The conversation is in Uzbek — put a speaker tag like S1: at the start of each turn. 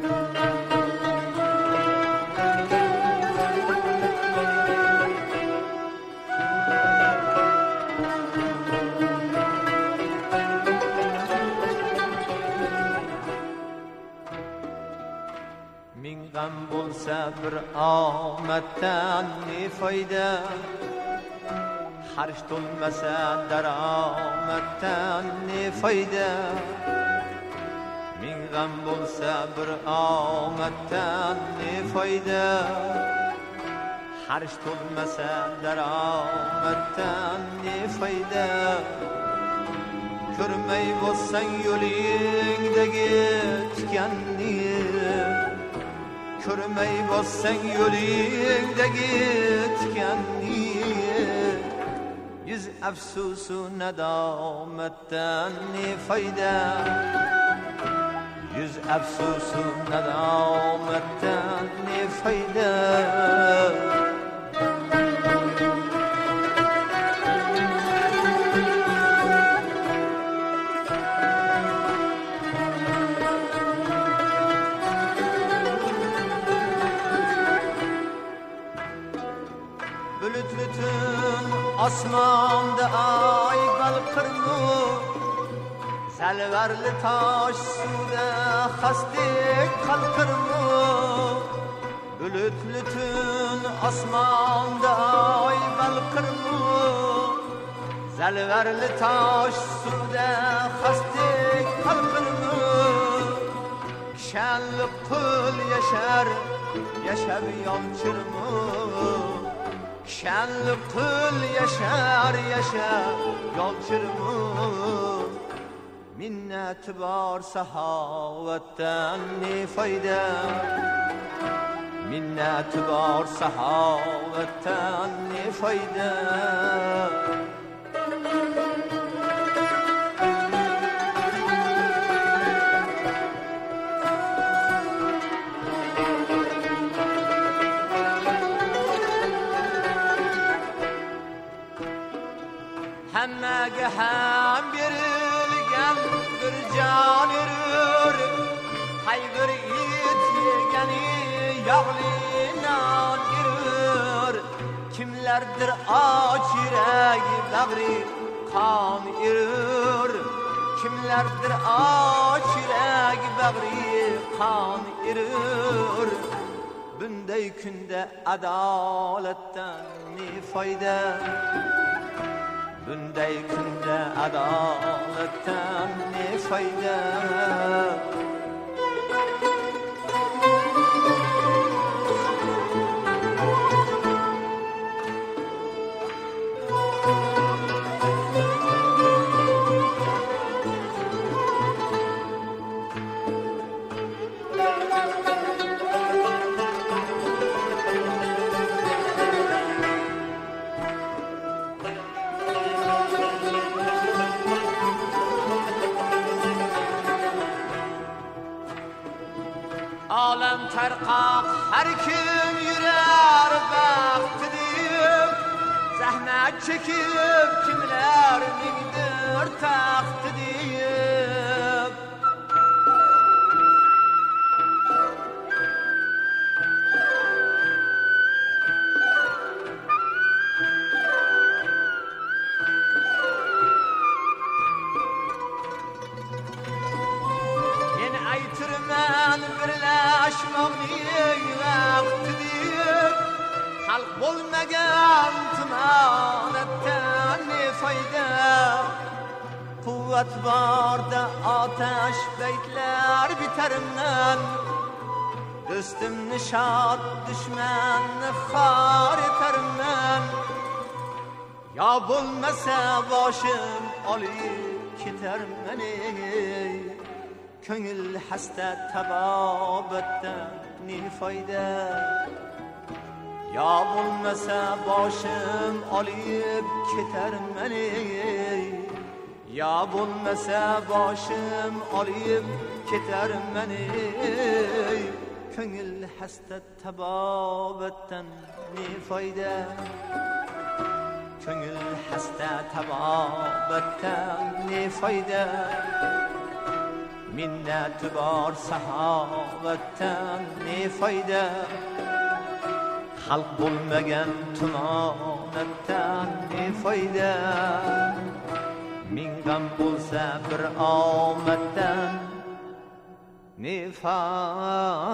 S1: g'am bo'lsa bir omaddan ne foyda, harj to'lmasa daromaddan ne foyda. Ming g'am bo'lsa bir omaddan ne foyda, harj to'lmasa daromaddan ne foyda. Ko'rmay bo'lsang yo'lingdagi tikanni, ko'rmay bo'lsang yo'lingdagi tikanni, yuz afsusu nadomatdan ne foyda, yuz afsusu nadomatdan ne foyda. Osmonda ay balqirmu, salvarli tosh suvda xasdek qalqirmu. Bulutli tun osmonda ay balqirmu, salvarli tosh suvda xasdek qalqirmu. Kishanli qul yashar, yashab yonchirmu. Kishanli qul yashar, yashab yonchirmu. Minnati bor saxovatdan ne foyda, minnati bor saxovatdan ne foyda. Hammaga ham berilgan bir jon yurur, hay bir it yegani yog'li non yurur. Kimlardir och yuragi bag'ri qon yurur, kimlardir och yuragi bag'ri qon yurur. Bunday kunda adolatdan ne foyda, bunday kunda adolatdan ne foyda. Olam tarqoq har kim yurar baxt deb, zahmat chekib kimlar mingdir taxt deb. Men aytirman birlashmoqni vaqt deb, xalq bo'lmagan tumonatdan ne foyda. Quvvat borda otash baytlar bitarman, do'stimni shod dushmanni xor etarman. Yo bo'lmasa boshim olib ketarman ey, ko'ngil hasta tabobatdan ne foyda. Yo bo'lmasa boshim olib ketarman ey, yo bo'lmasa boshim olib ketarman ey, ko'ngil hasta tabobatdan ne foyda, ko'ngil hasta tabobatdan ne foyda. minnat bor sahovatdan ne foyda, xalq bo'lmagan tumonatdan ne foyda, ming g'am bo'lsa bir omaddan ne foyda.